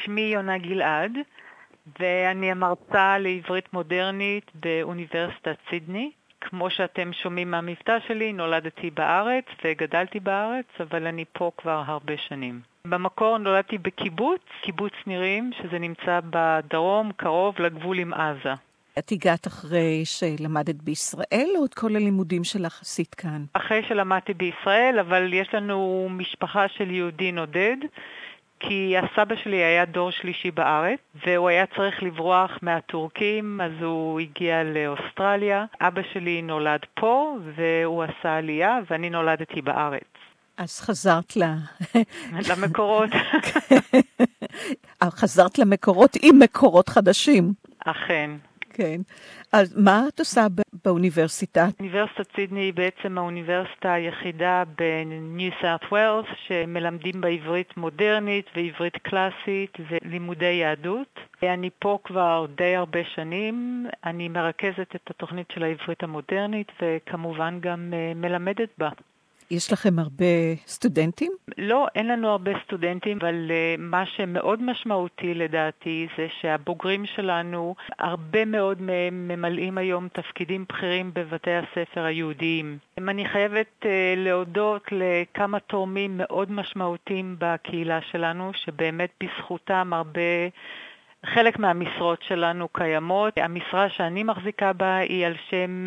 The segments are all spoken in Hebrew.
שמי יונה גלעד, ואני המרצה לעברית מודרנית באוניברסיטת סידני. כמו שאתם שומעים מהמבטא שלי, נולדתי בארץ וגדלתי בארץ, אבל אני פה כבר הרבה שנים. במקור נולדתי בקיבוץ, קיבוץ נירים, שזה נמצא בדרום, קרוב לגבול עם עזה. את הגעת אחרי שלמדת בישראל, או את כל הלימודים שלך עשית כאן? אחרי שלמדתי בישראל, אבל יש לנו משפחה של יהודי נודד, כי הסבא שלי היה דור שלישי בארץ, והוא היה צריך לברוח מהטורקים, אז הוא הגיע לאוסטרליה. אבא שלי נולד פה, והוא עשה עלייה, ואני נולדתי בארץ. אז חזרת למקורות. חזרת למקורות עם מקורות חדשים. אכן. כן. אז מה את עושה באוניברסיטה? אוניברסיטת סידני היא בעצם האוניברסיטה היחידה בניו סאות' ווילס שמלמדים בעברית מודרנית ועברית קלאסית ולימודי יהדות. אני פה כבר די הרבה שנים. אני מרכזת את התוכנית של העברית המודרנית וכמובן גם מלמדת בה. יש לכם הרבה סטודנטים? לא, אין לנו הרבה סטודנטים, אבל מה שמאוד משמעותי לדעתי זה שהבוגרים שלנו, הרבה מאוד מהם ממלאים היום תפקידים בכירים בבתי הספר היהודיים. אני חייבת להודות לכמה תורמים מאוד משמעותיים בקהילה שלנו, שבאמת בזכותם חלק מהמשרות שלנו קיימות. המשרה שאני מחזיקה בה היא על שם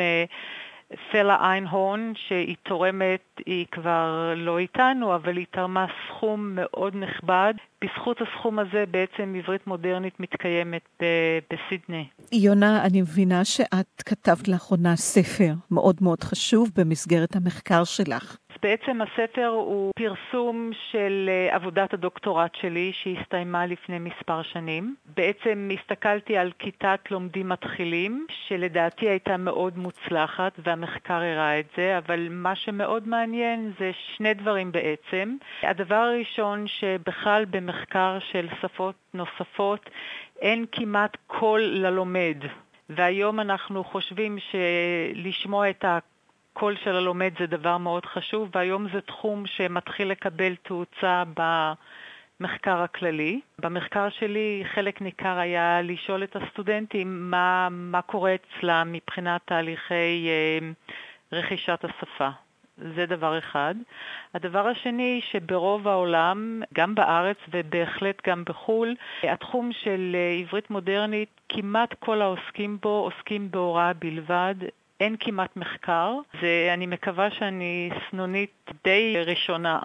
פלה איינהורן, שהיא תורמת, היא כבר לא איתנו, אבל היא תרמה סכום מאוד נכבד. בזכות הסכום הזה בעצם עברית מודרנית מתקיימת בסידני. יונה, אני מבינה שאת כתבת לאחרונה ספר מאוד מאוד חשוב במסגרת המחקר שלך. בעצם הספר הוא פרסום של עבודת הדוקטורט שלי שהסתיימה לפני מספר שנים. בעצם הסתכלתי על כיתת לומדים מתחילים שלדעתי הייתה מאוד מוצלחת והמחקר הראה את זה, אבל מה שמאוד מעניין זה שני דברים בעצם. הדבר הראשון שבכלל במחקר של שפות נוספות אין כמעט קול ללומד, והיום אנחנו חושבים שלשמוע את הקול של הלומד זה דבר מאוד חשוב, והיום זה תחום שמתחיל לקבל תאוצה במחקר הכללי. במחקר שלי חלק ניכר היה לשאול את הסטודנטים מה קורה אצלם מבחינת תהליכי רכישת השפה. זה דבר אחד. הדבר השני שברוב העולם, גם בארץ ובהחלט גם בחול, התחום של עברית מודרנית, כמעט כל העוסקים בו עוסקים בהוראה בלבד, אין כמעט מחקר. אני מקווה שאני סנונית די ראשונה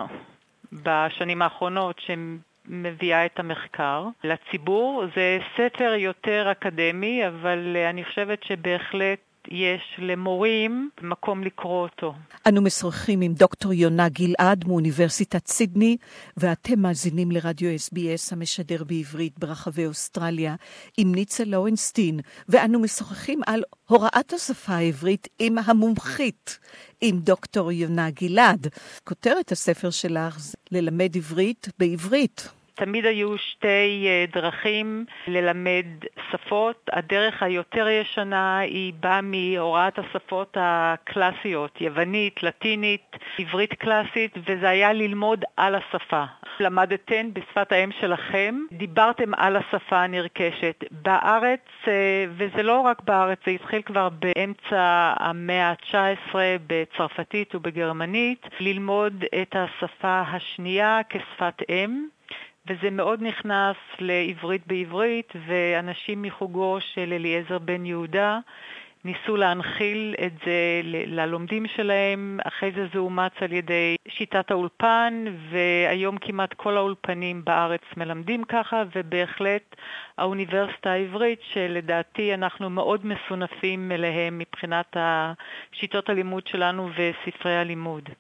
בשנים האחרונות שמביאה את המחקר לציבור. זה ספר יותר אקדמי, אבל אני חושבת שבהחלט יש למורים מקום לקרוא אותו. אנו משוחחים עם דוקטור יונה גלעד מאוניברסיטת סידני, ואתם מאזינים לרדיו SBS המשדר בעברית ברחבי אוסטרליה עם ניצה לורנסטין, ואנו משוחחים על הוראת השפה העברית עם המומחית, עם דוקטור יונה גלעד. כותרת הספר שלך זה ללמד עברית בעברית. תמיד היו שתי דרכים ללמד שפות. הדרך היותר ישנה היא באה מהוראת השפות הקלאסיות, יוונית, לטינית, עברית קלאסית, וזה היה ללמוד על השפה. למדתם בשפת האם שלכם, דיברתם על השפה הנרכשת. בארץ, וזה לא רק בארץ, זה התחיל כבר באמצע המאה ה-19 בצרפתית ובגרמנית, ללמוד את השפה השנייה כשפת אם. וזה מאוד נכנס לעברית בעברית, ואנשים מחוגו של אליעזר בן יהודה ניסו להנחיל את זה ללומדים שלהם. אחרי זה אומץ על ידי שיטת האולפן, והיום כמעט כל האולפנים בארץ מלמדים ככה, ובהחלט האוניברסיטה העברית, שלדעתי אנחנו מאוד מסונפים אליהם מבחינת שיטות הלימוד שלנו וספרי הלימוד.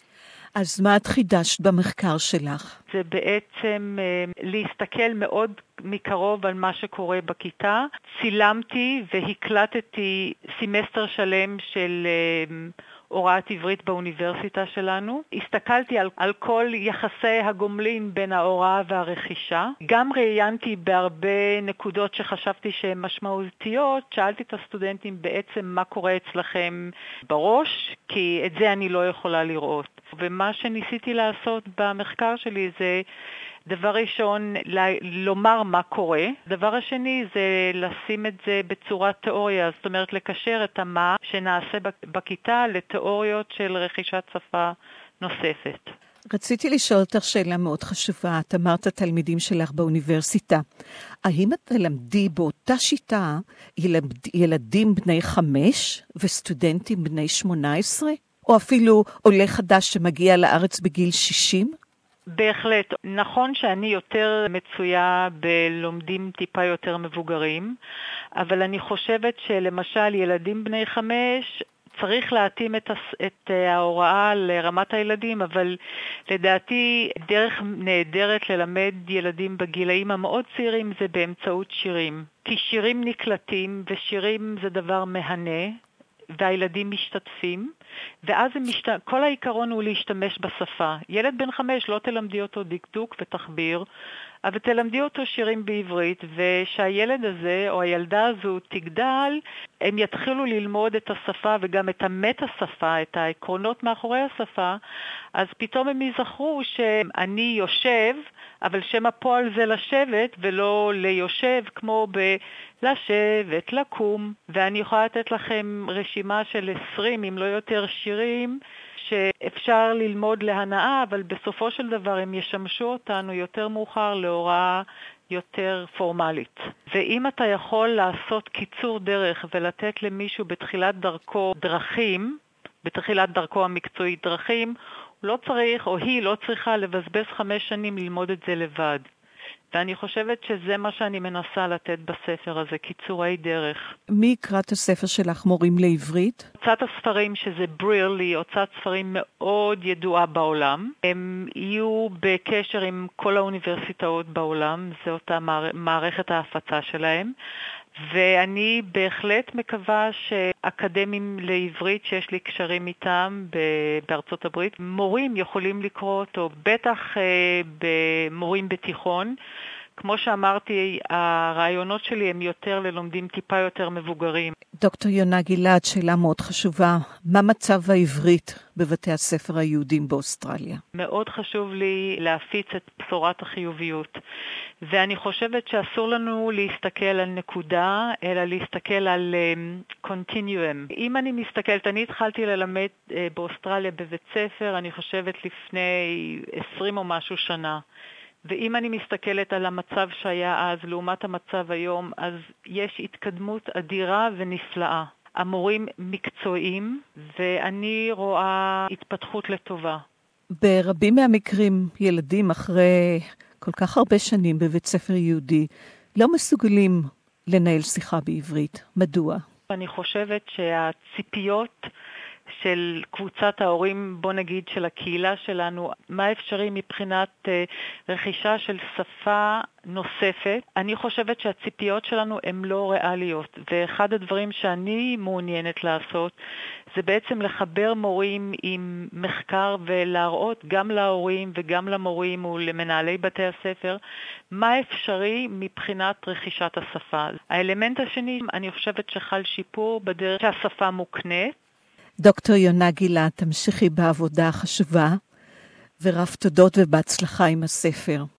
אז מה את חידשת במחקר שלך? זה בעצם להסתכל מאוד מקרוב על מה שקורה בכיתה. צילמתי והקלטתי סמסטר שלם של הוראת עברית באוניברסיטה שלנו. הסתכלתי על כל יחסי הגומלין בין ההוראה והרכישה. גם ראיינתי בהרבה נקודות שחשבתי שהן משמעותיות. שאלתי את הסטודנטים בעצם מה קורה אצלכם בראש, כי את זה אני לא יכולה לראות. ומה שניסיתי לעשות במחקר שלי זה דבר ראשון, לומר מה קורה. דבר השני זה לשים את זה בצורת תיאוריה, זאת אומרת לקשר את מה שנעשה בכיתה לתיאוריות של רכישת שפה נוספת. רציתי לשאול אותך שאלה מאוד חשובה. את אמרת התלמידים שלך באוניברסיטה. האם את תלמדי באותה שיטה ילדים בני 5 וסטודנטים בני 18? או אפילו עולה חדש שמגיע לארץ בגיל 60? בהחלט. נכון שאני יותר מצויה בלומדים טיפה יותר מבוגרים, אבל אני חושבת שלמשל ילדים בני 5 צריך להתאים את ההוראה לרמת הילדים, אבל לדעתי דרך נהדרת ללמד ילדים בגילאים המאוד צעירים זה באמצעות שירים. כי שירים נקלטים ושירים זה דבר מהנה, והילדים משתתפים, ואז כל העיקרון הוא להשתמש בשפה. ילד בן 5 לא תלמדי אותו דקדוק ותחביר, אבל תלמדי אותו שירים בעברית, ושהילד הזה או הילדה הזו תגדל, הם יתחילו ללמוד את השפה וגם את המטה-שפה, את העקרונות מאחורי השפה, אז פתאום הם יזכרו שאני יושב, אבל שם הפועל זה לשבת ולא ליושב כמו לשבת, לקום, ואני יכולה לתת לכם רשימה של 20 אם לא יותר שירים שאפשר ללמוד להנאה, אבל בסופו של דבר הם ישמשו אותנו יותר מאוחר להוראה יותר פורמלית. ואם אתה יכול לעשות קיצור דרך ולתת למישהו בתחילת דרכו דרכים, בתחילת דרכו המקצועית דרכים, הוא לא צריך או היא לא צריכה לבזבז 5 שנים ללמוד את זה לבד. ואני חושבת שזה מה שאני מנסה לתת בספר הזה, קיצורי דרך. מי יקרא את הספר שלך, מורים לעברית? הוצאת הספרים שזה ברירלי, הוצאת ספרים מאוד ידועה בעולם. הם יהיו בקשר עם כל האוניברסיטאות בעולם, זו אותה מערכת ההפצה שלהם. ואני בהחלט מקווה שאקדמים לעברית שיש לי קשרים איתם בארצות הברית, מורים יכולים לקרוא אותו, בטח במורים בתיכון. כמו שאמרתי, הרעיונות שלי הם יותר ללומדים טיפה יותר מבוגרים. דוקטור יונה גלעד, שאלה מאוד חשובה. מה מצב העברית בבתי הספר היהודים באוסטרליה? מאוד חשוב לי להפיץ את בשורת החיוביות. ואני חושבת שאסור לנו להסתכל על נקודה, אלא להסתכל על continuum. אם אני מסתכלת, אני התחלתי ללמד באוסטרליה בבית ספר, אני חושבת לפני 20 או משהו שנה. ואם אני מסתכלת על המצב שהיה אז לעומת המצב היום, אז יש התקדמות אדירה ונפלאה. המורים מקצועיים, ואני רואה התפתחות לטובה. ברבים מהמקרים, ילדים אחרי כל כך הרבה שנים בבית ספר יהודי, לא מסוגלים לנהל שיחה בעברית. מדוע? אני חושבת שהציפיות של קבוצת ההורים, בוא נגיד של הקהילה שלנו, מה אפשרי מבחינת רכישה של שפה נוספת. אני חושבת שהציפיות שלנו הן לא ריאליות, ואחד הדברים שאני מעוניינת לעשות זה בעצם לחבר מורים עם מחקר ולהראות גם להורים וגם למורים ולמנהלי בתי הספר מה אפשרי מבחינת רכישת השפה. האלמנט השני, אני חושבת שחל שיפור בדרך שהשפה מוקנית. דוקטור יונה גלעד, תמשיכי בעבודה החשובה, ורב תודות ובהצלחה עם הספר.